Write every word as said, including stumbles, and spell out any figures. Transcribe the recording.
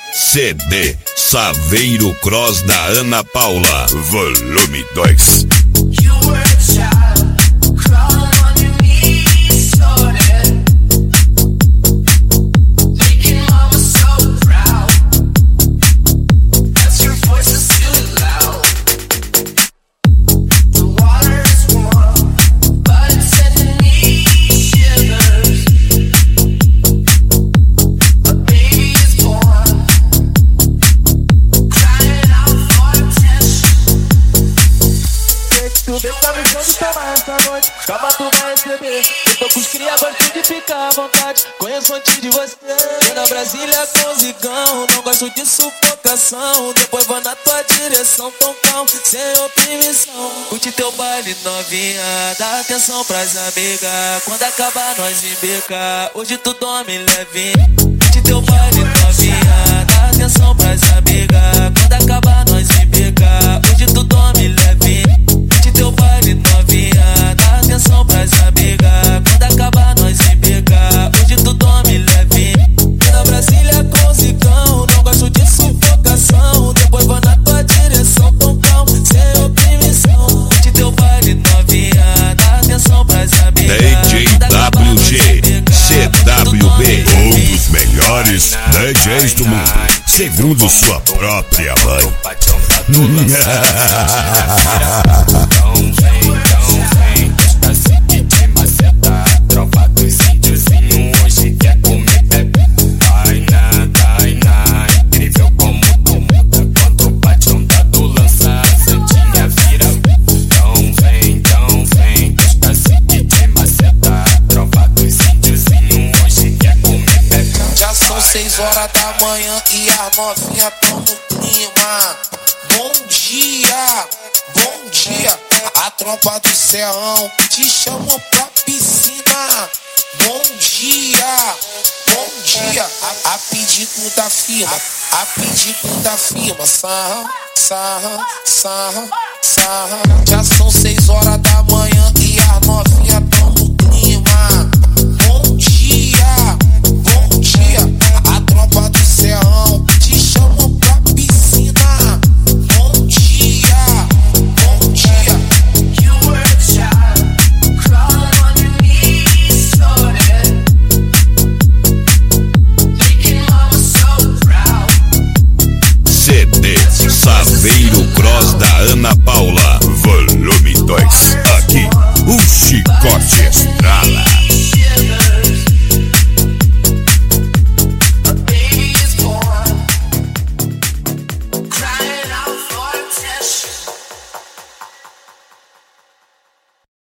C D Saveiro Cross da Ana Paula, volume dois. Calma, tu vai receber. Eu tô com os cria, gosto de ficar à vontade. Conheço antes de você. Vem na Brasília com zigão, não gosto de sufocação. Depois vou na tua direção, tão calmo, sem oprimição. Curte teu baile novinha, dá atenção pras amigas. Quando acabar nós embica, hoje tu dorme levinho. Curte teu baile novinha, dá atenção pras amigas. Quando acabar nós embica, hoje tu dorme levinho. Curte teu baile novinha, dá atenção pras amigas. Quando acabar nós embica, hoje tu dorme levinho. Vem na Brasília com zicão, não gosto de sufocação. Depois vou na tua direção, tão calmo, sem oprimição. Curte teu baile novinha, dá atenção pras amigas. D J W G C W B, um dos melhores D Js do mundo, segundo sua própria mãe. Seis horas da manhã e as novinhas tão no clima. Bom dia, bom dia. A tropa do Serrão te chamou pra piscina. Bom dia, bom dia. A, a pedido da firma, a pedido da firma. Sarra, sarra, sarra, sarra. Já são seis horas da manhã e as novinhas